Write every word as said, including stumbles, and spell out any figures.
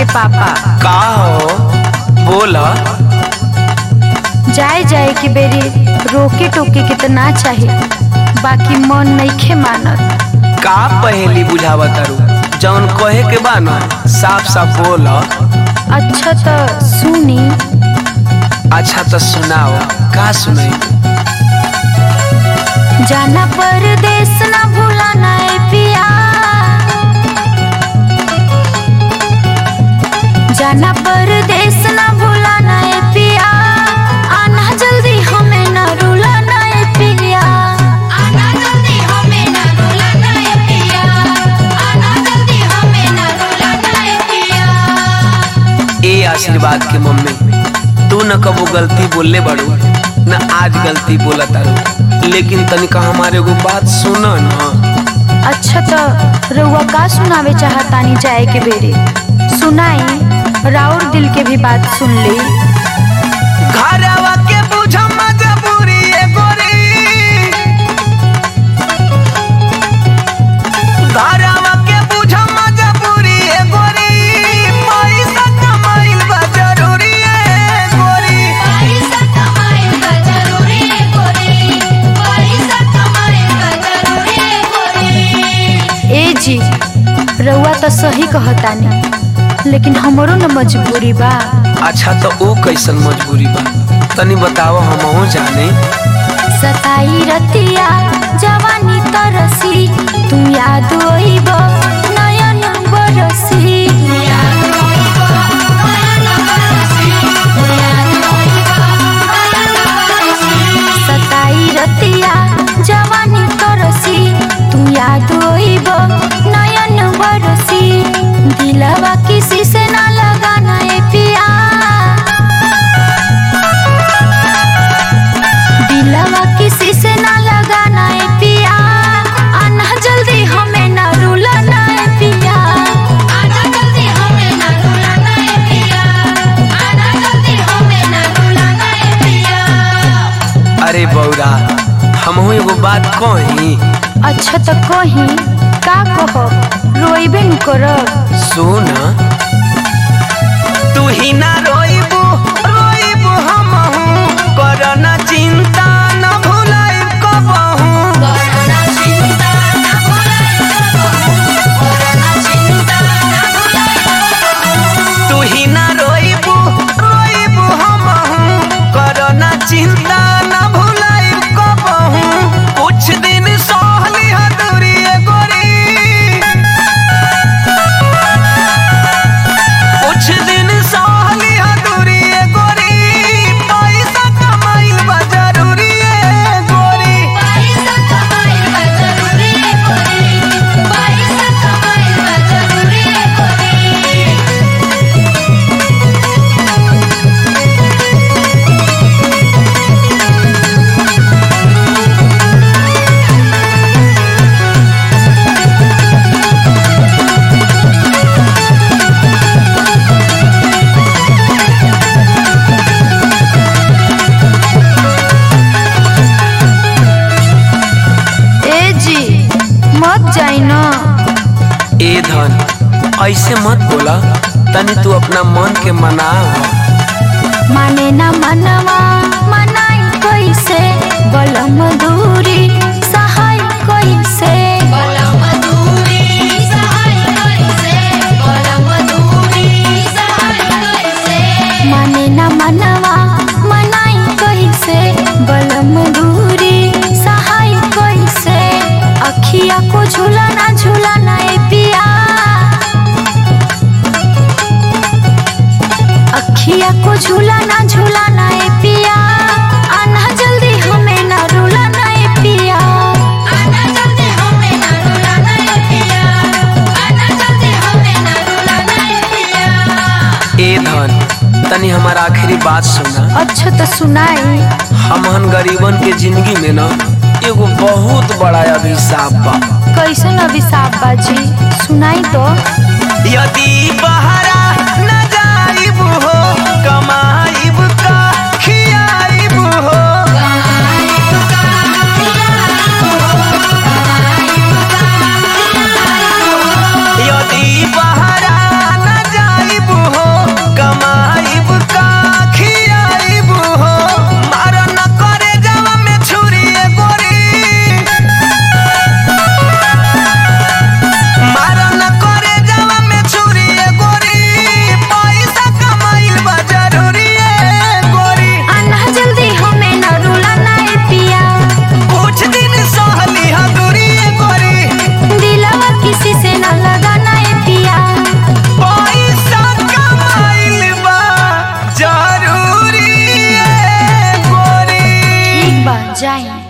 पापा। का हो बोला। जाए जाए के बेरी रोके टोके के तो ना चाहिए, बाकी मन नइखे मानत। का पहेली बुझावा तारू, जौन कहे के बा ना साफ साफ बोला। अच्छा तो सुनी। अच्छा तो सुनाओ, का सुनाई। जाना परदेस ना भूलाना ए पिया, जाना परदेस ना भूलाना ए पिया, आना जल्दी हमें ना रुलाना ए पिया, आना जल्दी हमें ना रुलाना ए पिया, आना जल्दी हमें ना रुलाना ए पिया। ए आशीर्वाद के मम्मी, तू न कबो गलती बोलले बड़ू न आज गलती बोला तारू, लेकिन तनिका हमारे को बात सुना ना। अच्छा तो रउआ का सुनावे चाहतानी जाए के बेरे सुनाई, राउर दिल के भी बात सुन ली। घरवा के बुझा मजबूरी ए गोरी, घरवा के बुझा मजबूरी ए गोरी, पैसा कमाइल बा जरूरी ए गोरी, पैसा कमाइल बा जरूरी ए गोरी, पैसा कमाइल बा जरूरी ए गोरी। ए जी रउआ तो सही कहतानी, लेकिन हमरो न मजबूरी बा। अच्छा तो ओ कैसन मजबूरी बा तनी बताओ, हमहू जाने। सताई रतिया जवानी तरसी, तू याद आइब नयन बरसी, सताई रतिया जवानी तरसी, तू याद आइब नयन बरसी, दिलवा किसी से ना लगाना ए पिया, दिलवा किसी से ना लगाना ए पिया, आना जल्दी हमें ना रुलाना ए पिया, आना जल्दी हमें ना रुलाना ए पिया, आना जल्दी हमें ना रुलाना ए पिया। अरे बौरा, हमहू एगो बात कही। अच्छा तो कही, का कहो, रोइबे न करब। सुना, तू ही ना रोइबू रोइबू हमहू, करना चिंता न भुलाई कबहू, करना चिंता ना भुलाई कबहू, करना चिंता ना भुलाई कबहू। तू ही ना रोइबू रोइबू हमहू, करना चिंता न भुलाई कबहू, कुछ दिन सहली हदूरी ए गोरी, कुछ दिन सहली हदूरी ए गोरी, पैसा कमाइल बा जरूरी ए गोरी, पैसा कमाइल बा जरूरी ए गोरी, पैसा कमाइल बा जरूरी ए गोरी। ए जी मत जाई ना। ए धन ऐसे मत बोला, तनी तू अपना मन के मना। माने ना मनवा मनाई कैसे, बलम दूरी सहाय कैसे, बलम दूरी सहाय कैसे, बलम दूरी सहाय कैसे, माने ना मनवा मनाई कैसे, बलम दूरी सहाय कैसे, अखिया को झूलाना झूलाना ए पिया, अखिया को झूलाना झूलाना ए पिया, आना जल्दी हमें ना रुलाना ए पिया, आना जल्दी हमें ना रुलाना ए पिया, आना जल्दी हमें ना रुलाना ए पिया। ए धन तनी हमारा आखिरी बात सुना। अच्छा तो सुनाई। हमहन गरीबन के जिंदगी में ना एगो बहुत बड़ा अभिशाप बा। कैसन अभिशाप बाजी, सुनाई तो। यदि बहरा न जाइब हो, कमाइब का खियाइब हो, यदि बहरा न जाइब जाए।